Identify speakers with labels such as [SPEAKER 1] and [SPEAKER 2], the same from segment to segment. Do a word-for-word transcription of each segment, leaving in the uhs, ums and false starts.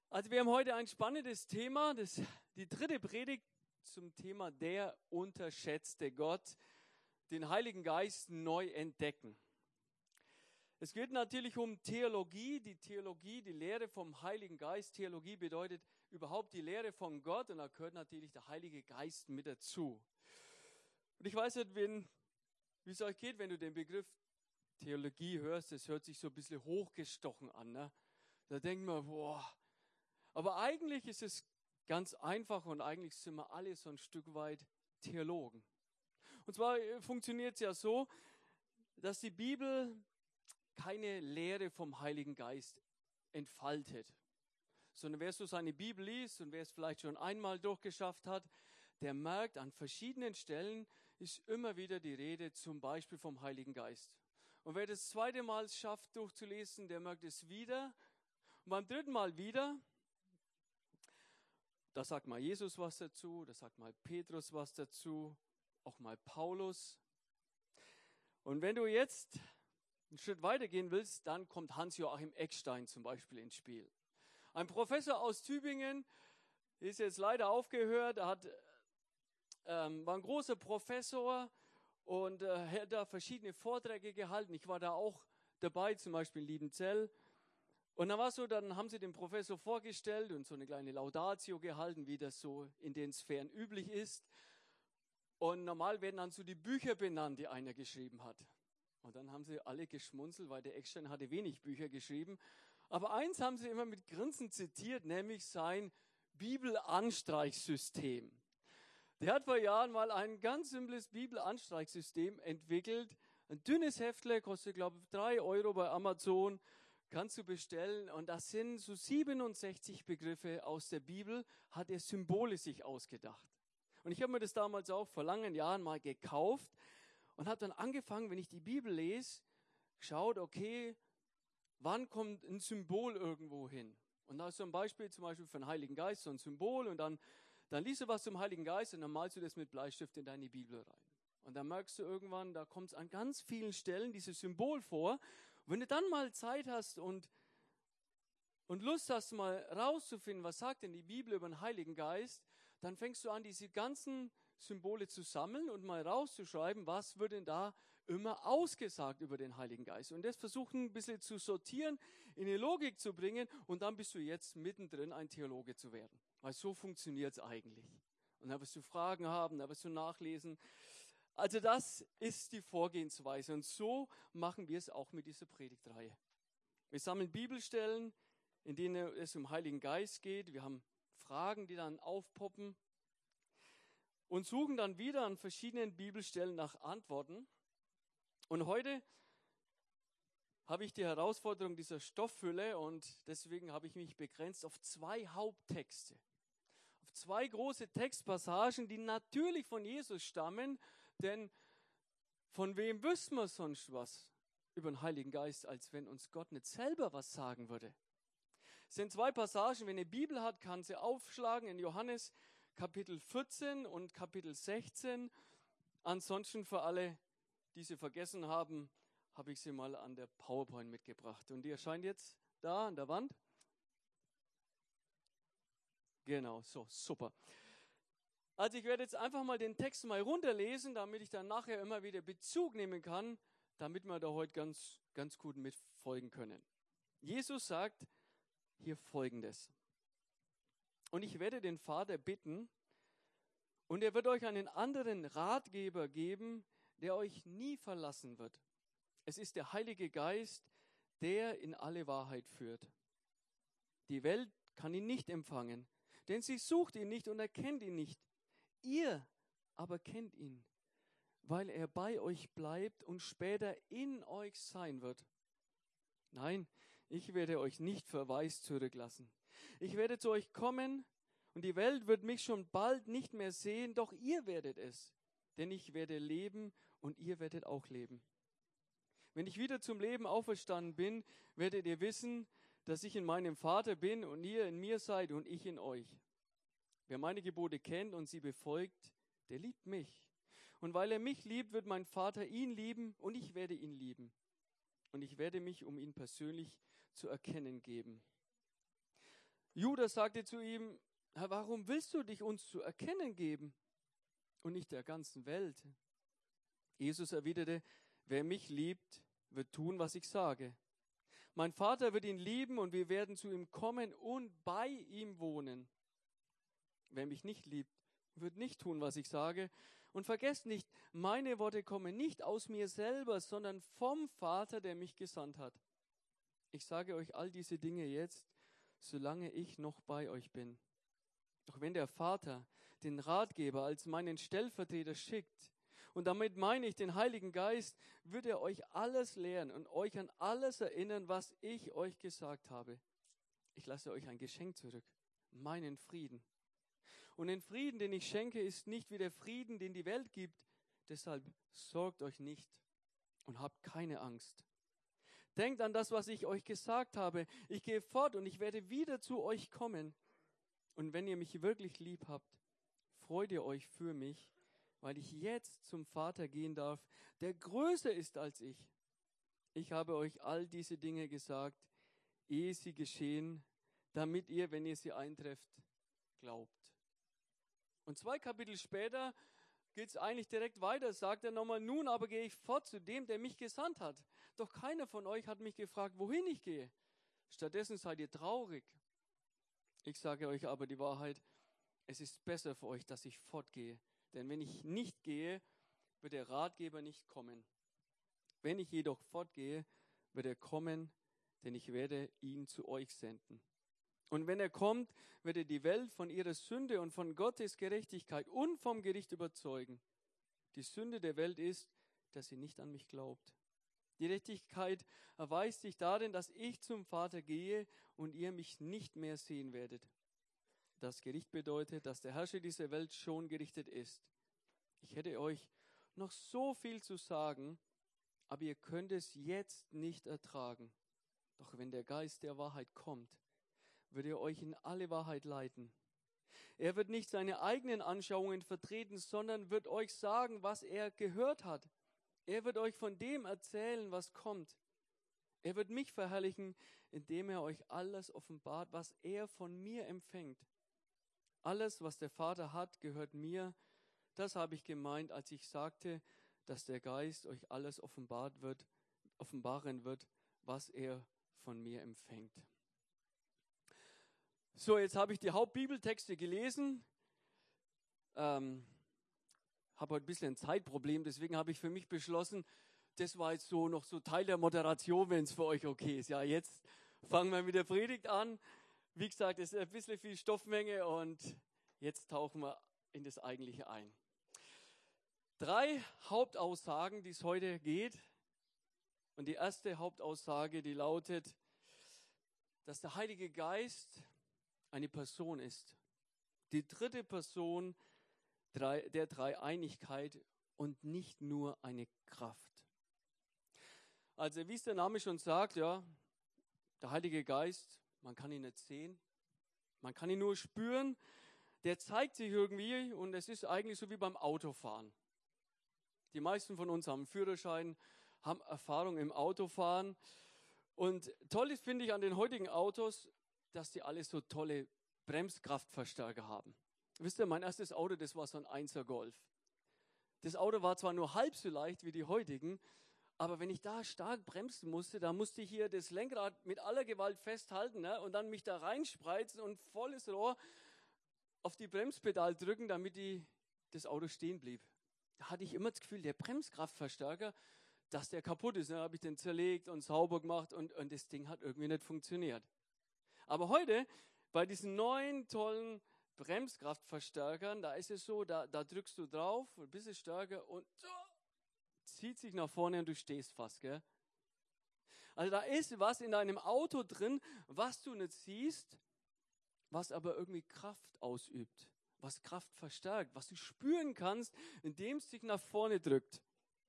[SPEAKER 1] Also wir haben heute ein spannendes Thema, das, die dritte Predigt zum Thema der unterschätzte Gott, den Heiligen Geist neu entdecken. Es geht natürlich um Theologie, die Theologie, die Lehre vom Heiligen Geist. Theologie bedeutet überhaupt die Lehre von Gott und da gehört natürlich der Heilige Geist mit dazu. Und ich weiß nicht, wenn, wie es euch geht, wenn du den Begriff Theologie hörst, das hört sich so ein bisschen hochgestochen an. Ne? Da denkt man, boah. Aber eigentlich ist es ganz einfach und eigentlich sind wir alle so ein Stück weit Theologen. Und zwar funktioniert es ja so, dass die Bibel keine Lehre vom Heiligen Geist entfaltet, sondern wer so seine Bibel liest und wer es vielleicht schon einmal durchgeschafft hat, der merkt, an verschiedenen Stellen ist immer wieder die Rede zum Beispiel vom Heiligen Geist. Und wer das zweite Mal es schafft durchzulesen, der merkt es wieder. Und beim dritten Mal wieder, da sagt mal Jesus was dazu, da sagt mal Petrus was dazu, auch mal Paulus. Und wenn du jetzt einen Schritt weitergehen willst, dann kommt Hans-Joachim Eckstein zum Beispiel ins Spiel. Ein Professor aus Tübingen, ist jetzt leider aufgehört, er hat, ähm, war ein großer Professor und äh, hat da verschiedene Vorträge gehalten. Ich war da auch dabei, zum Beispiel in Liebenzell. Und dann war es so, dann haben sie den Professor vorgestellt und so eine kleine Laudatio gehalten, wie das so in den Sphären üblich ist. Und normal werden dann so die Bücher benannt, die einer geschrieben hat. Und dann haben sie alle geschmunzelt, weil der Eckstein hatte wenig Bücher geschrieben. Aber eins haben sie immer mit Grinsen zitiert, nämlich sein Bibelanstreichsystem. Der hat vor Jahren mal ein ganz simples Bibelanstreichsystem entwickelt. Ein dünnes Heftle, kostet glaube ich drei Euro bei Amazon. Kannst du bestellen und das sind so siebenundsechzig Begriffe aus der Bibel, hat er Symbole sich ausgedacht. Und ich habe mir das damals auch vor langen Jahren mal gekauft und habe dann angefangen, wenn ich die Bibel lese, geschaut, okay, wann kommt ein Symbol irgendwo hin? Und da ist so ein Beispiel zum Beispiel für den Heiligen Geist, so ein Symbol und dann, dann liest du was zum Heiligen Geist und dann malst du das mit Bleistift in deine Bibel rein. Und dann merkst du irgendwann, da kommt es an ganz vielen Stellen dieses Symbol vor. Und wenn du dann mal Zeit hast und, und Lust hast, mal rauszufinden, was sagt denn die Bibel über den Heiligen Geist, dann fängst du an, diese ganzen Symbole zu sammeln und mal rauszuschreiben, was wird denn da immer ausgesagt über den Heiligen Geist. Und das versuchen ein bisschen zu sortieren, in die Logik zu bringen und dann bist du jetzt mittendrin, ein Theologe zu werden. Weil so funktioniert es eigentlich. Und da wirst du Fragen haben, da wirst du nachlesen. Also das ist die Vorgehensweise und so machen wir es auch mit dieser Predigtreihe. Wir sammeln Bibelstellen, in denen es um Heiligen Geist geht. Wir haben Fragen, die dann aufpoppen und suchen dann wieder an verschiedenen Bibelstellen nach Antworten. Und heute habe ich die Herausforderung dieser Stofffülle und deswegen habe ich mich begrenzt auf zwei Haupttexte. Auf zwei große Textpassagen, die natürlich von Jesus stammen, denn von wem wüssten wir sonst was über den Heiligen Geist, als wenn uns Gott nicht selber was sagen würde? Es sind zwei Passagen, wenn ihr Bibel hat, kann sie aufschlagen in Johannes Kapitel vierzehn und Kapitel sechzehn. Ansonsten für alle, die sie vergessen haben, habe ich sie mal an der PowerPoint mitgebracht. Und die erscheint jetzt da an der Wand. Genau, so, super. Also ich werde jetzt einfach mal den Text mal runterlesen, damit ich dann nachher immer wieder Bezug nehmen kann, damit wir da heute ganz, ganz gut mitfolgen können. Jesus sagt hier Folgendes. Und ich werde den Vater bitten, und er wird euch einen anderen Ratgeber geben, der euch nie verlassen wird. Es ist der Heilige Geist, der in alle Wahrheit führt. Die Welt kann ihn nicht empfangen, denn sie sucht ihn nicht und erkennt ihn nicht. Ihr aber kennt ihn, weil er bei euch bleibt und später in euch sein wird. Nein, ich werde euch nicht verwaist zurücklassen. Ich werde zu euch kommen und die Welt wird mich schon bald nicht mehr sehen, doch ihr werdet es, denn ich werde leben und ihr werdet auch leben. Wenn ich wieder zum Leben auferstanden bin, werdet ihr wissen, dass ich in meinem Vater bin und ihr in mir seid und ich in euch. Wer meine Gebote kennt und sie befolgt, der liebt mich. Und weil er mich liebt, wird mein Vater ihn lieben und ich werde ihn lieben. Und ich werde mich um ihn persönlich zu erkennen geben. Judas sagte zu ihm, Herr, warum willst du dich uns zu erkennen geben und nicht der ganzen Welt? Jesus erwiderte, wer mich liebt, wird tun, was ich sage. Mein Vater wird ihn lieben und wir werden zu ihm kommen und bei ihm wohnen. Wer mich nicht liebt, wird nicht tun, was ich sage. Und vergesst nicht, meine Worte kommen nicht aus mir selber, sondern vom Vater, der mich gesandt hat. Ich sage euch all diese Dinge jetzt, solange ich noch bei euch bin. Doch wenn der Vater den Ratgeber als meinen Stellvertreter schickt, und damit meine ich den Heiligen Geist, wird er euch alles lehren und euch an alles erinnern, was ich euch gesagt habe. Ich lasse euch ein Geschenk zurück, meinen Frieden. Und den Frieden, den ich schenke, ist nicht wie der Frieden, den die Welt gibt. Deshalb sorgt euch nicht und habt keine Angst. Denkt an das, was ich euch gesagt habe. Ich gehe fort und ich werde wieder zu euch kommen. Und wenn ihr mich wirklich lieb habt, freut ihr euch für mich, weil ich jetzt zum Vater gehen darf, der größer ist als ich. Ich habe euch all diese Dinge gesagt, ehe sie geschehen, damit ihr, wenn ihr sie eintrefft, glaubt. Und zwei Kapitel später geht es eigentlich direkt weiter, sagt er nochmal, nun aber gehe ich fort zu dem, der mich gesandt hat. Doch keiner von euch hat mich gefragt, wohin ich gehe. Stattdessen seid ihr traurig. Ich sage euch aber die Wahrheit, es ist besser für euch, dass ich fortgehe. Denn wenn ich nicht gehe, wird der Ratgeber nicht kommen. Wenn ich jedoch fortgehe, wird er kommen, denn ich werde ihn zu euch senden. Und wenn er kommt, wird er die Welt von ihrer Sünde und von Gottes Gerechtigkeit und vom Gericht überzeugen. Die Sünde der Welt ist, dass sie nicht an mich glaubt. Die Gerechtigkeit erweist sich darin, dass ich zum Vater gehe und ihr mich nicht mehr sehen werdet. Das Gericht bedeutet, dass der Herrscher dieser Welt schon gerichtet ist. Ich hätte euch noch so viel zu sagen, aber ihr könnt es jetzt nicht ertragen. Doch wenn der Geist der Wahrheit kommt, wird er euch in alle Wahrheit leiten. Er wird nicht seine eigenen Anschauungen vertreten, sondern wird euch sagen, was er gehört hat. Er wird euch von dem erzählen, was kommt. Er wird mich verherrlichen, indem er euch alles offenbart, was er von mir empfängt. Alles, was der Vater hat, gehört mir. Das habe ich gemeint, als ich sagte, dass der Geist euch alles offenbart wird, offenbaren wird, was er von mir empfängt. So, jetzt habe ich die Hauptbibeltexte gelesen. Ähm, habe heute ein bisschen ein Zeitproblem, deswegen habe ich für mich beschlossen, das war jetzt so noch so Teil der Moderation, wenn es für euch okay ist. Ja, jetzt fangen wir mit der Predigt an. Wie gesagt, es ist ein bisschen viel Stoffmenge und jetzt tauchen wir in das Eigentliche ein. Drei Hauptaussagen, die es heute geht. Und die erste Hauptaussage, die lautet, dass der Heilige Geist eine Person ist. Die dritte Person der Dreieinigkeit und nicht nur eine Kraft. Also wie es der Name schon sagt, ja, der Heilige Geist, man kann ihn nicht sehen, man kann ihn nur spüren, der zeigt sich irgendwie und es ist eigentlich so wie beim Autofahren. Die meisten von uns haben einen Führerschein, haben Erfahrung im Autofahren und toll ist, finde ich, an den heutigen Autos, dass die alle so tolle Bremskraftverstärker haben. Wisst ihr, mein erstes Auto, das war so ein Einser Golf. Das Auto war zwar nur halb so leicht wie die heutigen, aber wenn ich da stark bremsen musste, da musste ich hier das Lenkrad mit aller Gewalt festhalten, ne, und dann mich da reinspreizen und volles Rohr auf die Bremspedal drücken, damit die, das Auto stehen blieb. Da hatte ich immer das Gefühl, der Bremskraftverstärker, dass der kaputt ist. Da ne, habe ich den zerlegt und sauber gemacht und, und das Ding hat irgendwie nicht funktioniert. Aber heute, bei diesen neuen, tollen Bremskraftverstärkern, da ist es so, da, da drückst du drauf, ein bisschen stärker und so, zieht sich nach vorne und du stehst fast, gell? Also da ist was in deinem Auto drin, was du nicht siehst, was aber irgendwie Kraft ausübt, was Kraft verstärkt, was du spüren kannst, indem es dich nach vorne drückt.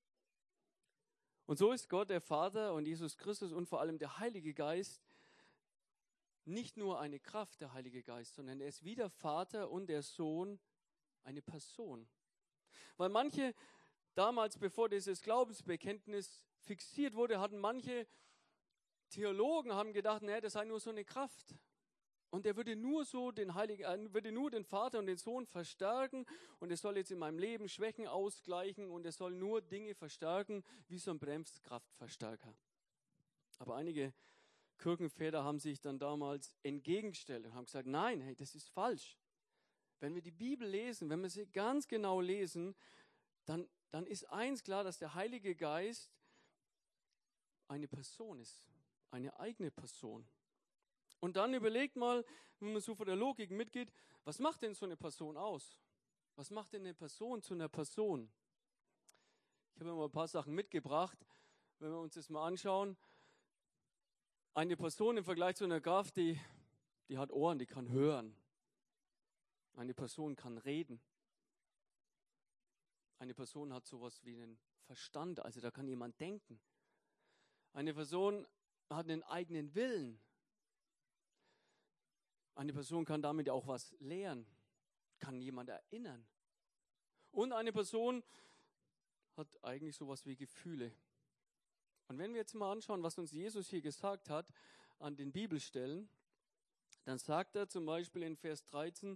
[SPEAKER 1] Und so ist Gott, der Vater und Jesus Christus und vor allem der Heilige Geist nicht nur eine Kraft, der Heilige Geist, sondern er ist wie der Vater und der Sohn eine Person. Weil manche damals, bevor dieses Glaubensbekenntnis fixiert wurde, hatten manche Theologen haben gedacht, naja, das sei nur so eine Kraft. Und er würde nur so den Heiligen, äh, würde nur den Vater und den Sohn verstärken und er soll jetzt in meinem Leben Schwächen ausgleichen und er soll nur Dinge verstärken wie so ein Bremskraftverstärker. Aber einige Kirchenväter haben sich dann damals entgegengestellt und haben gesagt, nein, hey, das ist falsch. Wenn wir die Bibel lesen, wenn wir sie ganz genau lesen, dann, dann ist eins klar, dass der Heilige Geist eine Person ist, eine eigene Person. Und dann überlegt mal, wenn man so von der Logik mitgeht, was macht denn so eine Person aus? Was macht denn eine Person zu einer Person? Ich habe mal ein paar Sachen mitgebracht, wenn wir uns das mal anschauen. Eine Person im Vergleich zu einer Kraft, die, die hat Ohren, die kann hören. Eine Person kann reden. Eine Person hat sowas wie einen Verstand, also da kann jemand denken. Eine Person hat einen eigenen Willen. Eine Person kann damit auch was lehren, kann jemand erinnern. Und eine Person hat eigentlich sowas wie Gefühle. Und wenn wir jetzt mal anschauen, was uns Jesus hier gesagt hat an den Bibelstellen, dann sagt er zum Beispiel in Vers dreizehn,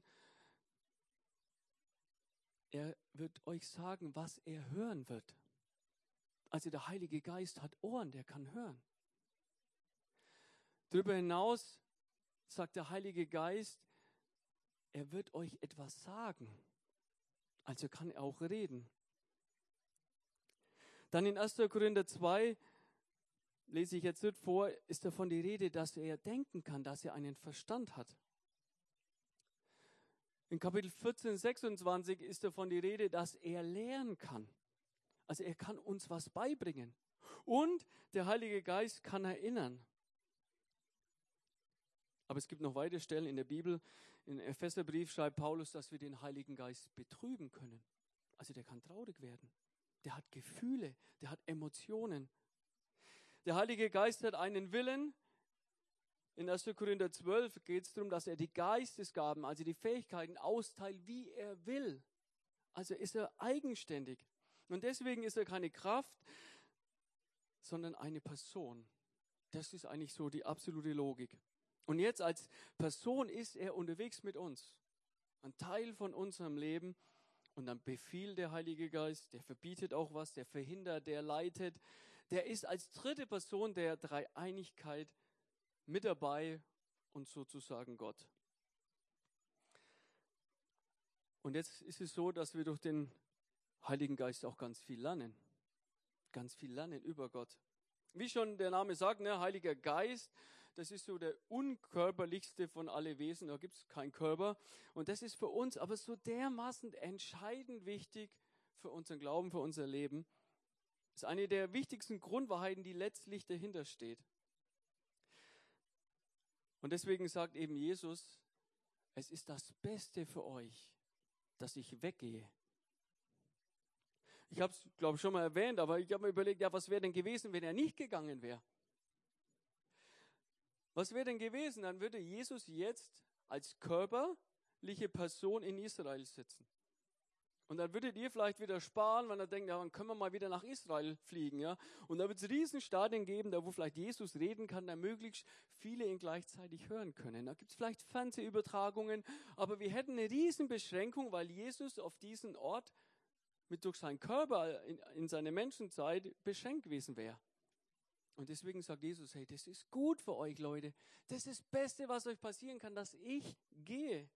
[SPEAKER 1] er wird euch sagen, was er hören wird. Also der Heilige Geist hat Ohren, der kann hören. Darüber hinaus sagt der Heilige Geist, er wird euch etwas sagen. Also kann er auch reden. Dann in erster Korinther zwei, lese ich jetzt nicht vor, ist davon die Rede, dass er denken kann, dass er einen Verstand hat. In Kapitel vierzehn, sechsundzwanzig ist davon die Rede, dass er lernen kann. Also er kann uns was beibringen. Und der Heilige Geist kann erinnern. Aber es gibt noch weitere Stellen in der Bibel. Im Epheserbrief schreibt Paulus, dass wir den Heiligen Geist betrüben können. Also der kann traurig werden. Der hat Gefühle, der hat Emotionen. Der Heilige Geist hat einen Willen. In erster Korinther zwölf geht es darum, dass er die Geistesgaben, also die Fähigkeiten austeilt, wie er will. Also ist er eigenständig. Und deswegen ist er keine Kraft, sondern eine Person. Das ist eigentlich so die absolute Logik. Und jetzt als Person ist er unterwegs mit uns. Ein Teil von unserem Leben. Und dann befiehlt der Heilige Geist, der verbietet auch was, der verhindert, der leitet. Der ist als dritte Person der Dreieinigkeit mit dabei und sozusagen Gott. Und jetzt ist es so, dass wir durch den Heiligen Geist auch ganz viel lernen. Ganz viel lernen über Gott. Wie schon der Name sagt, ne, Heiliger Geist, das ist so der unkörperlichste von alle Wesen, da gibt es keinen Körper. Und das ist für uns aber so dermaßen entscheidend wichtig für unseren Glauben, für unser Leben. Das ist eine der wichtigsten Grundwahrheiten, die letztlich dahinter steht. Und deswegen sagt eben Jesus, es ist das Beste für euch, dass ich weggehe. Ich habe es, glaube ich, schon mal erwähnt, aber ich habe mir überlegt, ja, was wäre denn gewesen, wenn er nicht gegangen wäre? Was wäre denn gewesen? Dann würde Jesus jetzt als körperliche Person in Israel sitzen. Und dann würdet ihr vielleicht wieder sparen, wenn ihr denkt, ja, dann können wir mal wieder nach Israel fliegen. Ja? Und da wird es Riesenstadien geben, da wo vielleicht Jesus reden kann, da möglichst viele ihn gleichzeitig hören können. Da gibt es vielleicht Fernsehübertragungen, aber wir hätten eine Riesenbeschränkung, weil Jesus auf diesen Ort mit durch seinen Körper in, in seiner Menschenzeit beschränkt gewesen wäre. Und deswegen sagt Jesus, hey, das ist gut für euch, Leute. Das ist das Beste, was euch passieren kann, dass ich gehe.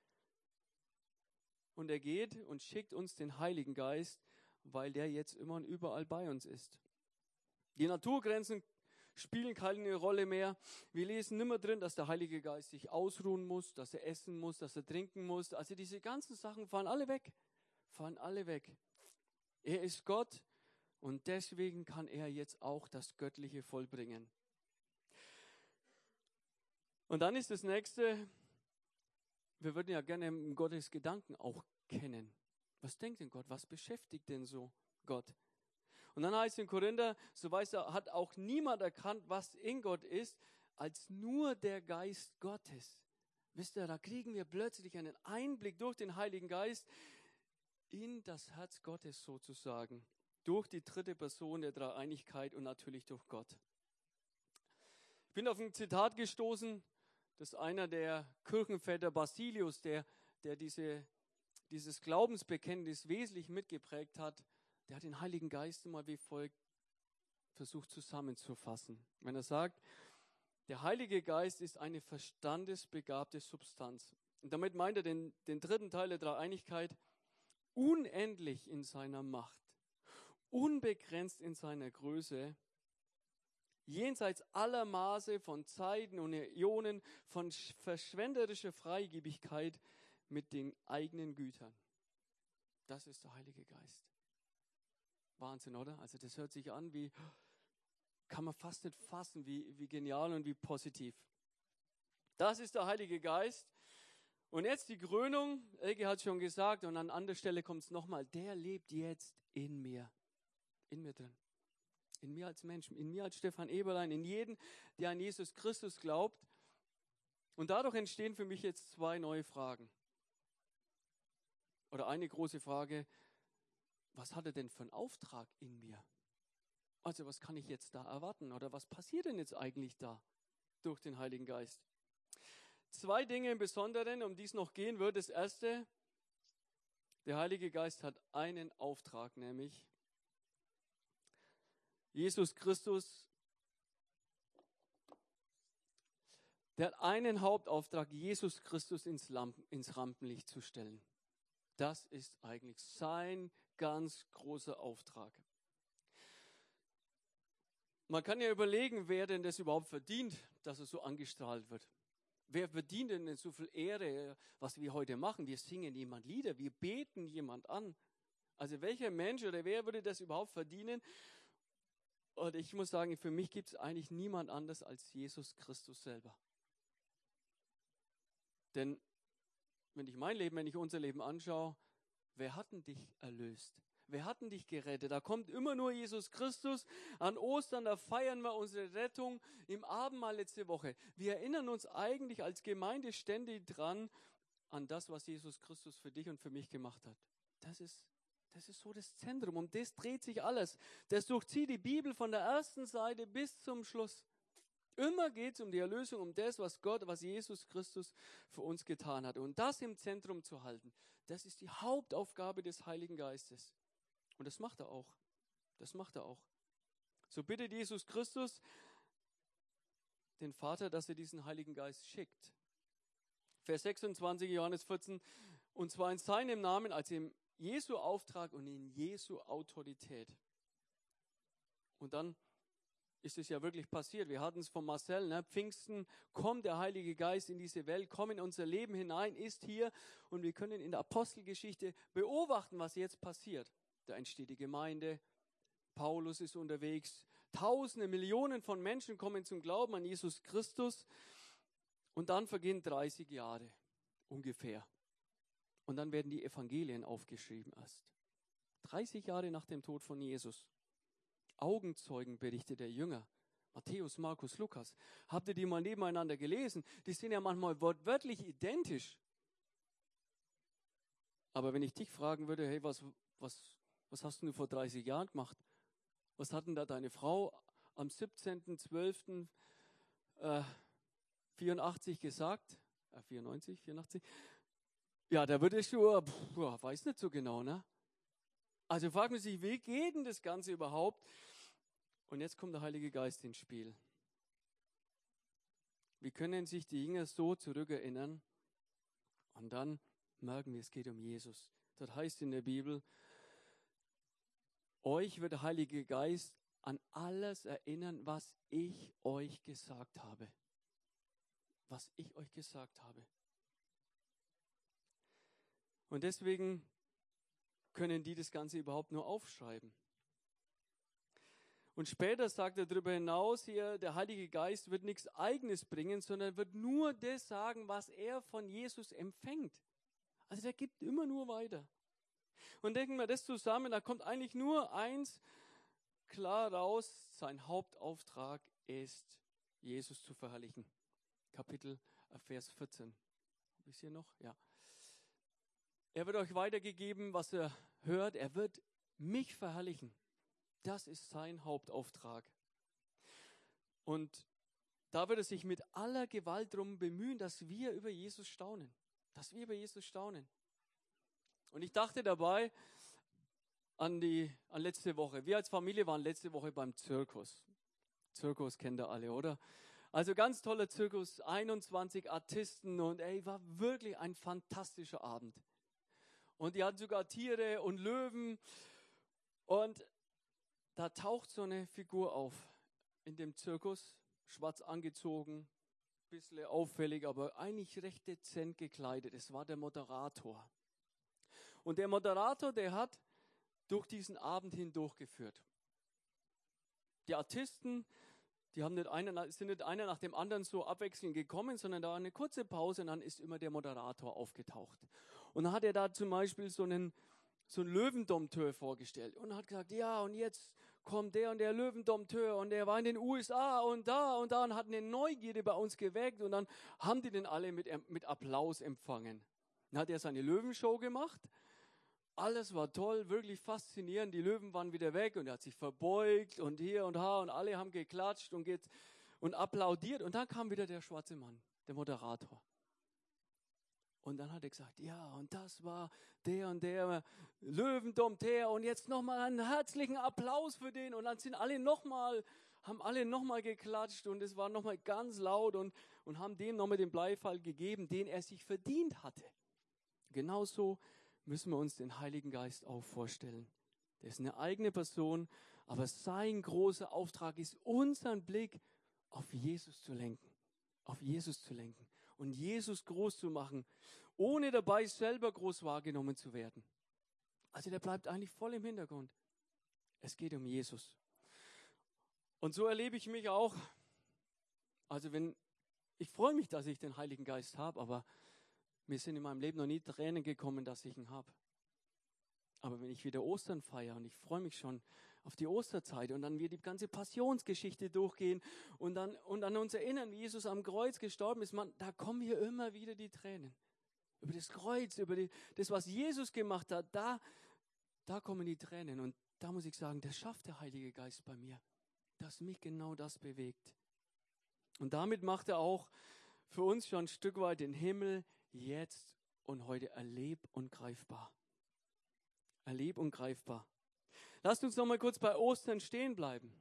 [SPEAKER 1] Und er geht und schickt uns den Heiligen Geist, weil der jetzt immer und überall bei uns ist. Die Naturgrenzen spielen keine Rolle mehr. Wir lesen nimmer drin, dass der Heilige Geist sich ausruhen muss, dass er essen muss, dass er trinken muss. Also diese ganzen Sachen fallen alle weg. Fallen alle weg. Er ist Gott und deswegen kann er jetzt auch das Göttliche vollbringen. Und dann ist das nächste, wir würden ja gerne Gottes Gedanken auch kennen. Was denkt denn Gott? Was beschäftigt denn so Gott? Und dann heißt es in Korinther, so weiß er, hat auch niemand erkannt, was in Gott ist, als nur der Geist Gottes. Wisst ihr, da kriegen wir plötzlich einen Einblick durch den Heiligen Geist in das Herz Gottes sozusagen. Durch die dritte Person der Dreieinigkeit und natürlich durch Gott. Ich bin auf ein Zitat gestoßen, dass einer der Kirchenväter, Basilius, der, der diese, dieses Glaubensbekenntnis wesentlich mitgeprägt hat, der hat den Heiligen Geist mal wie folgt versucht zusammenzufassen. Wenn er sagt, der Heilige Geist ist eine verstandesbegabte Substanz. Und damit meint er den, den dritten Teil der Dreieinigkeit, unendlich in seiner Macht, unbegrenzt in seiner Größe, jenseits aller Maße von Zeiten und Äonen, von verschwenderischer Freigebigkeit mit den eigenen Gütern. Das ist der Heilige Geist. Wahnsinn, oder? Also das hört sich an wie, kann man fast nicht fassen, wie, wie genial und wie positiv. Das ist der Heilige Geist. Und jetzt die Krönung, Elke hat schon gesagt, und an anderer Stelle kommt es nochmal, der lebt jetzt in mir, in mir drin. In mir als Mensch, in mir als Stefan Eberlein, in jeden, der an Jesus Christus glaubt. Und dadurch entstehen für mich jetzt zwei neue Fragen. Oder eine große Frage, was hat er denn für einen Auftrag in mir? Also was kann ich jetzt da erwarten? Oder was passiert denn jetzt eigentlich da durch den Heiligen Geist? Zwei Dinge im Besonderen, um die es noch gehen wird. Das erste, der Heilige Geist hat einen Auftrag, nämlich Jesus Christus, der hat einen Hauptauftrag, Jesus Christus ins, Lampen, ins Rampenlicht zu stellen. Das ist eigentlich sein ganz großer Auftrag. Man kann ja überlegen, wer denn das überhaupt verdient, dass er so angestrahlt wird. Wer verdient denn so viel Ehre, was wir heute machen? Wir singen jemand Lieder, wir beten jemand an. Also welcher Mensch oder wer würde das überhaupt verdienen? Und ich muss sagen, für mich gibt es eigentlich niemand anders als Jesus Christus selber. Denn wenn ich mein Leben, wenn ich unser Leben anschaue, wer hat denn dich erlöst? Wer hat denn dich gerettet? Da kommt immer nur Jesus Christus. An Ostern, da feiern wir unsere Rettung. Im Abendmahl letzte Woche. Wir erinnern uns eigentlich als Gemeinde ständig dran an das, was Jesus Christus für dich und für mich gemacht hat. Das ist, das ist so das Zentrum. Um das dreht sich alles. Das durchzieht die Bibel von der ersten Seite bis zum Schluss. Immer geht es um die Erlösung, um das, was Gott, was Jesus Christus für uns getan hat. Und das im Zentrum zu halten, das ist die Hauptaufgabe des Heiligen Geistes. Und das macht er auch. Das macht er auch. So bittet Jesus Christus den Vater, dass er diesen Heiligen Geist schickt. Vers sechsundzwanzig, Johannes vierzehn, und zwar in seinem Namen, als im Jesu Auftrag und in Jesu Autorität. Und dann ist es ja wirklich passiert. Wir hatten es von Marcel, ne? Pfingsten, kommt der Heilige Geist in diese Welt, kommt in unser Leben hinein, ist hier und wir können in der Apostelgeschichte beobachten, was jetzt passiert. Da entsteht die Gemeinde, Paulus ist unterwegs, Tausende, Millionen von Menschen kommen zum Glauben an Jesus Christus und dann vergehen dreißig Jahre ungefähr. Und dann werden die Evangelien aufgeschrieben erst. dreißig Jahre nach dem Tod von Jesus. Augenzeugenberichte der Jünger, Matthäus, Markus, Lukas. Habt ihr die mal nebeneinander gelesen? Die sind ja manchmal wortwörtlich identisch. Aber wenn ich dich fragen würde, hey, was, was, was hast du vor dreißig Jahren gemacht? Was hat denn da deine Frau am siebzehnten zwölften vierundachtzig gesagt? Äh, vierundneunzig, vierundachtzig? Ja, da würde ich schon, pff, weiß nicht so genau, ne? Also fragt man sich, wie geht denn das Ganze überhaupt? Und jetzt kommt der Heilige Geist ins Spiel. Wie können sich die Jünger so zurückerinnern? Und dann merken wir, es geht um Jesus. Das heißt in der Bibel, euch wird der Heilige Geist an alles erinnern, was ich euch gesagt habe. Was ich euch gesagt habe. Und deswegen können die das Ganze überhaupt nur aufschreiben. Und später sagt er darüber hinaus hier, der Heilige Geist wird nichts Eigenes bringen, sondern wird nur das sagen, was er von Jesus empfängt. Also der gibt immer nur weiter. Und denken wir das zusammen, da kommt eigentlich nur eins klar raus, sein Hauptauftrag ist, Jesus zu verherrlichen. Kapitel, äh, Vers vierzehn. Habe ich es hier noch? Ja. Er wird euch weitergegeben, was er hört. Er wird mich verherrlichen. Das ist sein Hauptauftrag. Und da wird er sich mit aller Gewalt darum bemühen, dass wir über Jesus staunen. Dass wir über Jesus staunen. Und ich dachte dabei an die an letzte Woche. Wir als Familie waren letzte Woche beim Zirkus. Zirkus kennt ihr alle, oder? Also ganz toller Zirkus, einundzwanzig Artisten und ey, war wirklich ein fantastischer Abend. Und die hatten sogar Tiere und Löwen. Und da taucht so eine Figur auf in dem Zirkus, schwarz angezogen, bisschen auffällig, aber eigentlich recht dezent gekleidet. Es war der Moderator. Und der Moderator, der hat durch diesen Abend hindurchgeführt. Die Artisten, die haben nicht einer, sind nicht einer nach dem anderen so abwechselnd gekommen, sondern da war eine kurze Pause und dann ist immer der Moderator aufgetaucht. Und dann hat er da zum Beispiel so einen, so einen Löwendompteur vorgestellt und hat gesagt, ja und jetzt kommt der und der Löwendompteur und der war in den U S A und da und da und hat eine Neugierde bei uns geweckt und dann haben die den alle mit, mit Applaus empfangen. Dann hat er seine Löwenshow gemacht. Alles war toll, wirklich faszinierend. Die Löwen waren wieder weg und er hat sich verbeugt und hier und da und alle haben geklatscht und, geht und applaudiert. Und dann kam wieder der schwarze Mann, der Moderator. Und dann hat er gesagt, ja und das war der und der Löwendompteur und jetzt nochmal einen herzlichen Applaus für den. Und dann sind alle nochmal, haben alle nochmal geklatscht und es war nochmal ganz laut und, und haben dem nochmal den Beifall gegeben, den er sich verdient hatte. Genauso müssen wir uns den Heiligen Geist auch vorstellen. Der ist eine eigene Person, aber sein großer Auftrag ist, unseren Blick auf Jesus zu lenken. Auf Jesus zu lenken und Jesus groß zu machen, ohne dabei selber groß wahrgenommen zu werden. Also der bleibt eigentlich voll im Hintergrund. Es geht um Jesus. Und so erlebe ich mich auch. Also wenn, ich freue mich, dass ich den Heiligen Geist habe, aber mir sind in meinem Leben noch nie Tränen gekommen, dass ich ihn habe. Aber wenn ich wieder Ostern feiere und ich freue mich schon auf die Osterzeit und dann wir die ganze Passionsgeschichte durchgehen und dann und an uns erinnern, wie Jesus am Kreuz gestorben ist, man, da kommen hier immer wieder die Tränen. Über das Kreuz, über die, das, was Jesus gemacht hat, da, da kommen die Tränen. Und da muss ich sagen, das schafft der Heilige Geist bei mir, dass mich genau das bewegt. Und damit macht er auch für uns schon ein Stück weit den Himmel jetzt und heute erleb und greifbar. Erleb und greifbar. Lasst uns noch mal kurz bei Ostern stehen bleiben.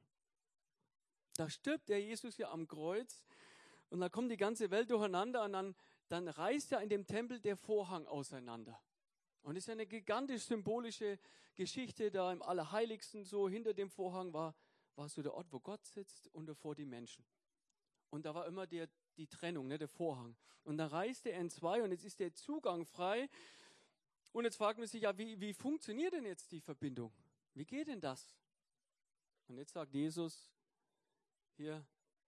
[SPEAKER 1] Da stirbt der Jesus ja am Kreuz und da kommt die ganze Welt durcheinander und dann, dann reißt ja in dem Tempel der Vorhang auseinander. Und es ist eine gigantisch symbolische Geschichte, da im Allerheiligsten so hinter dem Vorhang war, war so der Ort, wo Gott sitzt und davor die Menschen. Und da war immer der, die Trennung, ne, der Vorhang. Und dann reißt er in zwei und jetzt ist der Zugang frei. Und jetzt fragt man sich, ja, wie, wie funktioniert denn jetzt die Verbindung? Wie geht denn das? Und jetzt sagt Jesus hier,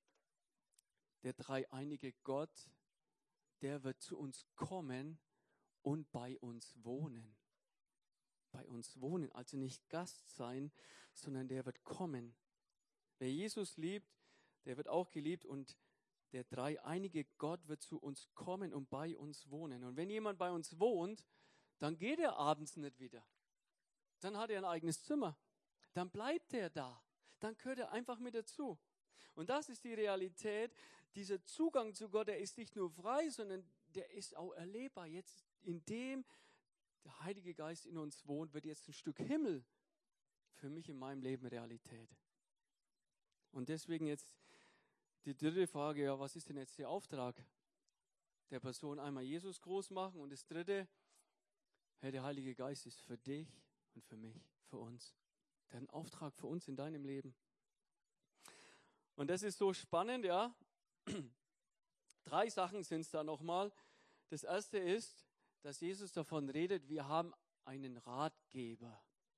[SPEAKER 1] der dreieinige Gott, der wird zu uns kommen und bei uns wohnen. Bei uns wohnen, also nicht Gast sein, sondern der wird kommen. Wer Jesus liebt, der wird auch geliebt und der dreieinige Gott wird zu uns kommen und bei uns wohnen. Und wenn jemand bei uns wohnt, dann geht er abends nicht wieder. Dann hat er ein eigenes Zimmer. Dann bleibt er da. Dann gehört er einfach mit dazu. Und das ist die Realität. Dieser Zugang zu Gott, der ist nicht nur frei, sondern der ist auch erlebbar. Jetzt, indem der Heilige Geist in uns wohnt, wird jetzt ein Stück Himmel für mich in meinem Leben Realität. Und deswegen jetzt die dritte Frage, ja, was ist denn jetzt der Auftrag der Person? Einmal Jesus groß machen und das dritte, hey, der Heilige Geist ist für dich und für mich, für uns. Der hat einen Auftrag für uns in deinem Leben. Und das ist so spannend, ja. Drei Sachen sind es da nochmal. Das erste ist, dass Jesus davon redet, wir haben einen Ratgeber.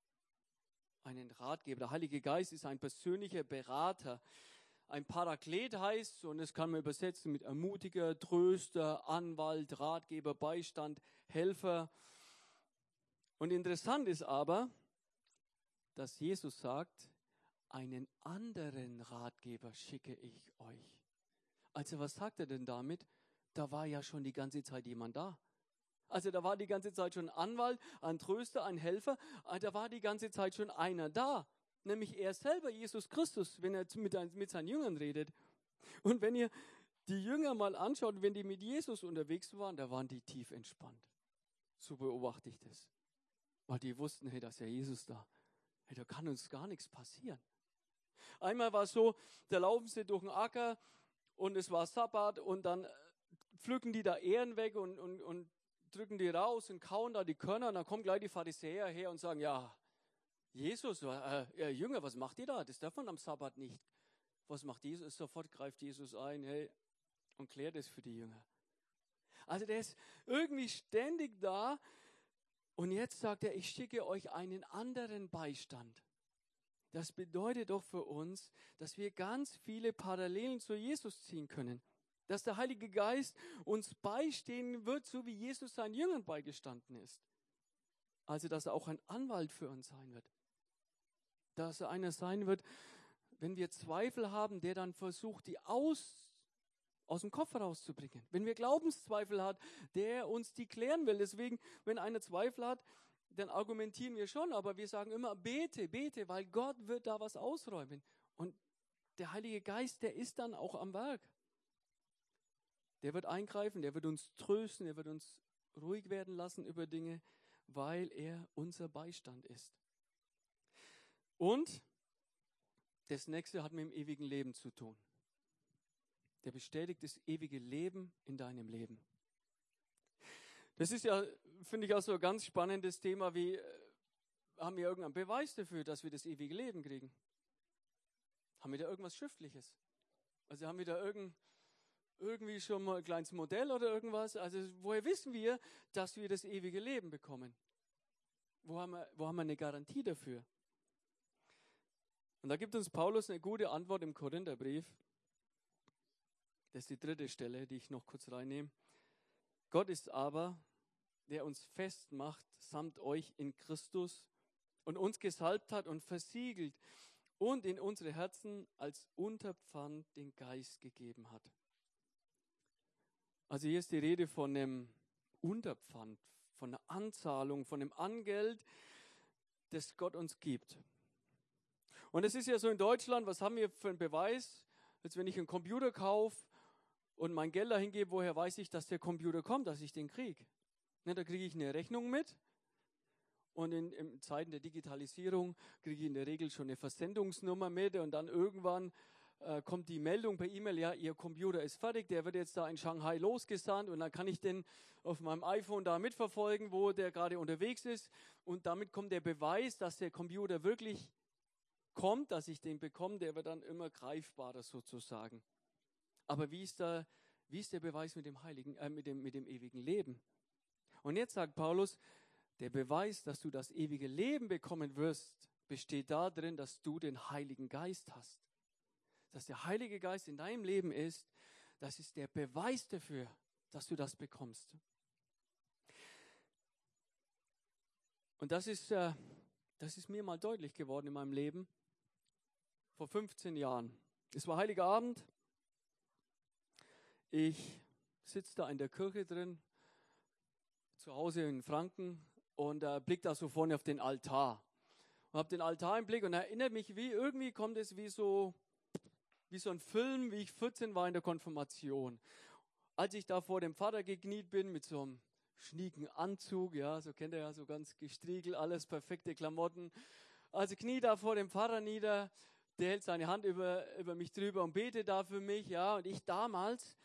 [SPEAKER 1] Einen Ratgeber. Der Heilige Geist ist ein persönlicher Berater. Ein Paraklet heißt, und das kann man übersetzen mit Ermutiger, Tröster, Anwalt, Ratgeber, Beistand, Helfer. Und interessant ist aber, dass Jesus sagt, einen anderen Ratgeber schicke ich euch. Also was sagt er denn damit? Da war ja schon die ganze Zeit jemand da. Also da war die ganze Zeit schon ein Anwalt, ein Tröster, ein Helfer. Da war die ganze Zeit schon einer da. Nämlich er selber, Jesus Christus, wenn er mit, mit seinen Jüngern redet. Und wenn ihr die Jünger mal anschaut, wenn die mit Jesus unterwegs waren, da waren die tief entspannt. So beobachte ich das. Weil die wussten, hey, da ist ja Jesus da. Hey, da kann uns gar nichts passieren. Einmal war es so, da laufen sie durch den Acker und es war Sabbat und dann pflücken die da Ähren weg und, und, und drücken die raus und kauen da die Körner. Und dann kommen gleich die Pharisäer her und sagen, ja, Jesus, äh, ja, Jünger, was macht ihr da? Das darf man am Sabbat nicht. Was macht Jesus? Sofort greift Jesus ein, hey, und klärt es für die Jünger. Also der ist irgendwie ständig da und jetzt sagt er, ich schicke euch einen anderen Beistand. Das bedeutet doch für uns, dass wir ganz viele Parallelen zu Jesus ziehen können. Dass der Heilige Geist uns beistehen wird, so wie Jesus seinen Jüngern beigestanden ist. Also, dass er auch ein Anwalt für uns sein wird. Dass er einer sein wird, wenn wir Zweifel haben, der dann versucht, die aus, aus dem Kopf rauszubringen. Wenn wir Glaubenszweifel hat, der uns die klären will. Deswegen, wenn einer Zweifel hat, dann argumentieren wir schon, aber wir sagen immer, bete, bete, weil Gott wird da was ausräumen. Und der Heilige Geist, der ist dann auch am Werk. Der wird eingreifen, der wird uns trösten, der wird uns ruhig werden lassen über Dinge, weil er unser Beistand ist. Und das nächste hat mit dem ewigen Leben zu tun. Der bestätigt das ewige Leben in deinem Leben. Das ist ja, finde ich, auch so ein ganz spannendes Thema, wie haben wir irgendeinen Beweis dafür, dass wir das ewige Leben kriegen? Haben wir da irgendwas Schriftliches? Also haben wir da irgend, irgendwie schon mal ein kleines Modell oder irgendwas? Also woher wissen wir, dass wir das ewige Leben bekommen? Wo haben wir, wo haben wir eine Garantie dafür? Und da gibt uns Paulus eine gute Antwort im Korintherbrief. Das ist die dritte Stelle, die ich noch kurz reinnehme. Gott ist aber, der uns festmacht, samt euch in Christus und uns gesalbt hat und versiegelt und in unsere Herzen als Unterpfand den Geist gegeben hat. Also hier ist die Rede von einem Unterpfand, von einer Anzahlung, von einem Angeld, das Gott uns gibt. Und es ist ja so in Deutschland, was haben wir für einen Beweis? Jetzt wenn ich einen Computer kaufe und mein Geld dahin gebe, woher weiß ich, dass der Computer kommt, dass ich den kriege? Ne, da kriege ich eine Rechnung mit und in, in Zeiten der Digitalisierung kriege ich in der Regel schon eine Versendungsnummer mit und dann irgendwann äh, kommt die Meldung per E-Mail, ja, Ihr Computer ist fertig, der wird jetzt da in Shanghai losgesandt und dann kann ich den auf meinem iPhone da mitverfolgen, wo der gerade unterwegs ist und damit kommt der Beweis, dass der Computer wirklich kommt, dass ich den bekomme, der wird dann immer greifbarer sozusagen. Aber wie ist, da, wie ist der Beweis mit dem Heiligen, äh, mit dem, mit dem ewigen Leben? Und jetzt sagt Paulus, der Beweis, dass du das ewige Leben bekommen wirst, besteht darin, dass du den Heiligen Geist hast. Dass der Heilige Geist in deinem Leben ist, das ist der Beweis dafür, dass du das bekommst. Und das ist, äh, das ist mir mal deutlich geworden in meinem Leben. Vor fünfzehn Jahren. Es war Heiliger Abend. Ich sitze da in der Kirche drin, zu Hause in Franken und äh, blicke da so vorne auf den Altar. Und habe den Altar im Blick und erinnert mich, wie irgendwie kommt es wie so, wie so ein Film, wie ich vierzehn war in der Konfirmation. Als ich da vor dem Vater gekniet bin mit so einem schnieken Anzug, ja, so kennt ihr ja, so ganz gestriegelt, alles perfekte Klamotten. Also knie da vor dem Pfarrer nieder, der hält seine Hand über, über mich drüber und betet da für mich, ja, und ich damals,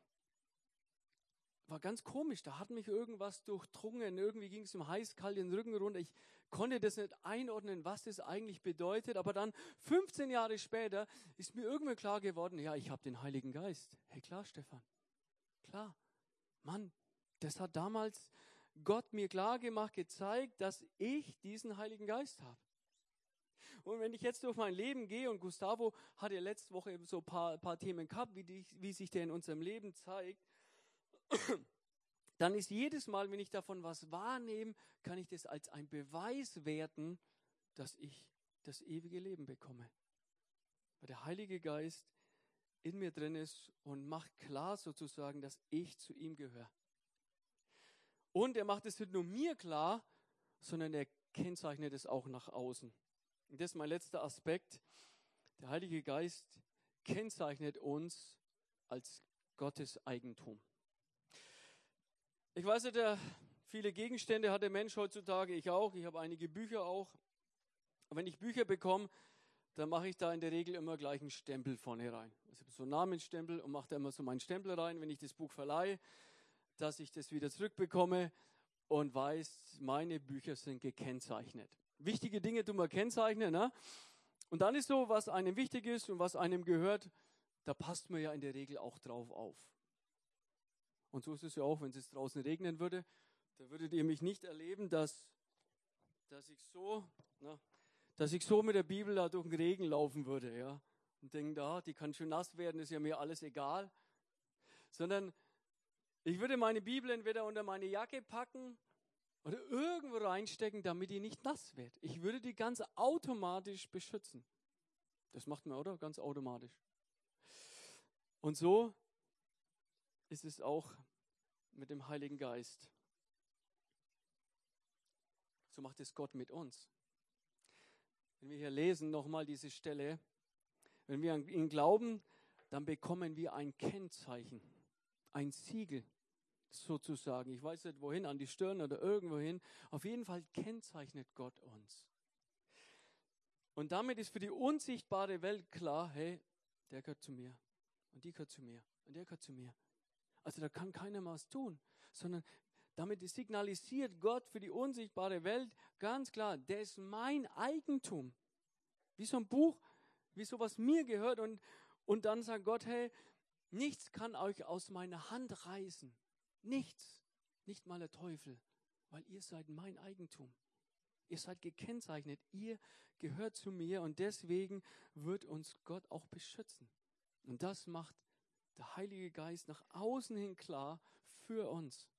[SPEAKER 1] war ganz komisch, da hat mich irgendwas durchdrungen, irgendwie ging es im heiß-kalt den Rücken runter, ich konnte das nicht einordnen, was das eigentlich bedeutet, aber dann fünfzehn Jahre später ist mir irgendwie klar geworden, ja, ich habe den Heiligen Geist. Hey, klar, Stefan, klar, Mann, das hat damals Gott mir klar gemacht, gezeigt, dass ich diesen Heiligen Geist habe. Und wenn ich jetzt durch mein Leben gehe, und Gustavo hat ja letzte Woche so ein paar, paar Themen gehabt, wie, die, wie sich der in unserem Leben zeigt, dann ist jedes Mal, wenn ich davon was wahrnehme, kann ich das als ein Beweis werten, dass ich das ewige Leben bekomme. Weil der Heilige Geist in mir drin ist und macht klar sozusagen, dass ich zu ihm gehöre. Und er macht es nicht nur mir klar, sondern er kennzeichnet es auch nach außen. Und das ist mein letzter Aspekt. Der Heilige Geist kennzeichnet uns als Gottes Eigentum. Ich weiß nicht, der, viele Gegenstände hat der Mensch heutzutage, ich auch, ich habe einige Bücher auch. Und wenn ich Bücher bekomme, dann mache ich da in der Regel immer gleich einen Stempel vorne rein. Also so einen Namensstempel und mache da immer so meinen Stempel rein, wenn ich das Buch verleihe, dass ich das wieder zurückbekomme und weiß, meine Bücher sind gekennzeichnet. Wichtige Dinge tun wir kennzeichnen, ne? Und dann ist so, was einem wichtig ist und was einem gehört, da passt man ja in der Regel auch drauf auf. Und so ist es ja auch, wenn es jetzt draußen regnen würde, da würdet ihr mich nicht erleben, dass, dass ich so, na, dass ich so mit der Bibel da durch den Regen laufen würde, ja, und denke, da, die kann schon nass werden, ist ja mir alles egal, sondern ich würde meine Bibel entweder unter meine Jacke packen oder irgendwo reinstecken, damit die nicht nass wird. Ich würde die ganz automatisch beschützen. Das macht man, oder? Ganz automatisch. Und so ist es auch mit dem Heiligen Geist. So macht es Gott mit uns. Wenn wir hier lesen, nochmal diese Stelle, wenn wir an ihn glauben, dann bekommen wir ein Kennzeichen, ein Siegel sozusagen. Ich weiß nicht wohin, an die Stirn oder irgendwo hin. Auf jeden Fall kennzeichnet Gott uns. Und damit ist für die unsichtbare Welt klar, hey, der gehört zu mir und die gehört zu mir und der gehört zu mir. Also da kann keiner mal was tun, sondern damit signalisiert Gott für die unsichtbare Welt ganz klar, der ist mein Eigentum. Wie so ein Buch, wie so was mir gehört. Und, und dann sagt Gott, hey, nichts kann euch aus meiner Hand reißen. Nichts, nicht mal der Teufel, weil ihr seid mein Eigentum. Ihr seid gekennzeichnet, ihr gehört zu mir und deswegen wird uns Gott auch beschützen. Und das macht der Heilige Geist nach außen hin klar für uns.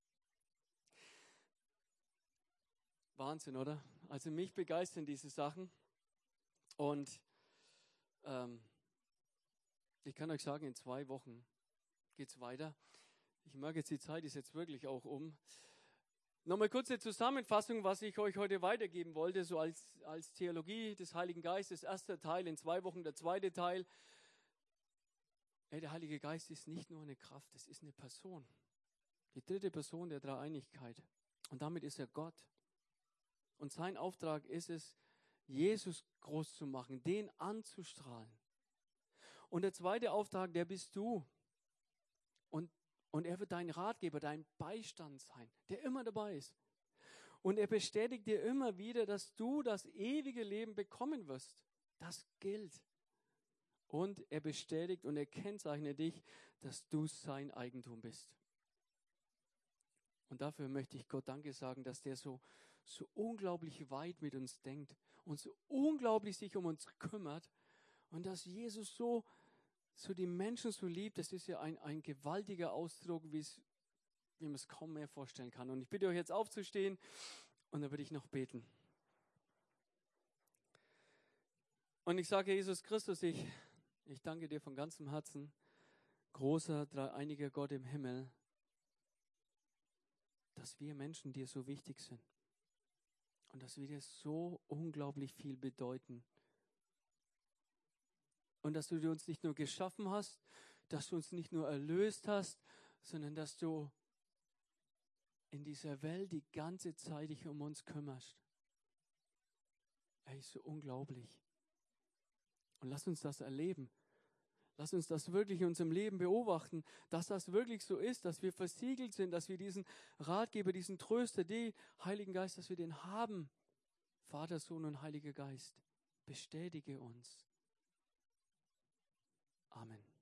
[SPEAKER 1] Wahnsinn, oder? Also mich begeistern diese Sachen und ähm, ich kann euch sagen, in zwei Wochen geht es weiter. Ich merke jetzt, die Zeit ist jetzt wirklich auch um. Nochmal kurze Zusammenfassung, was ich euch heute weitergeben wollte, so als, als Theologie des Heiligen Geistes, erster Teil, in zwei Wochen der zweite Teil. Hey, der Heilige Geist ist nicht nur eine Kraft, es ist eine Person. Die dritte Person der Dreieinigkeit. Und damit ist er Gott. Und sein Auftrag ist es, Jesus groß zu machen, den anzustrahlen. Und der zweite Auftrag, der bist du. Und, und er wird dein Ratgeber, dein Beistand sein, der immer dabei ist. Und er bestätigt dir immer wieder, dass du das ewige Leben bekommen wirst. Das gilt. Und er bestätigt und er kennzeichnet dich, dass du sein Eigentum bist. Und dafür möchte ich Gott Danke sagen, dass der so, so unglaublich weit mit uns denkt und so unglaublich sich um uns kümmert und dass Jesus so, so die Menschen so liebt. Das ist ja ein, ein gewaltiger Ausdruck, wie es, wie man es kaum mehr vorstellen kann. Und ich bitte euch jetzt aufzustehen und dann würde ich noch beten. Und ich sage, Jesus Christus, ich, ich danke dir von ganzem Herzen, großer, dreieiniger Gott im Himmel, dass wir Menschen dir so wichtig sind und dass wir dir so unglaublich viel bedeuten. Und dass du uns nicht nur geschaffen hast, dass du uns nicht nur erlöst hast, sondern dass du in dieser Welt die ganze Zeit dich um uns kümmerst. Ey, so unglaublich. Und lass uns das erleben. Lass uns das wirklich in unserem Leben beobachten, dass das wirklich so ist, dass wir versiegelt sind, dass wir diesen Ratgeber, diesen Tröster, den Heiligen Geist, dass wir den haben. Vater, Sohn und Heiliger Geist, bestätige uns. Amen.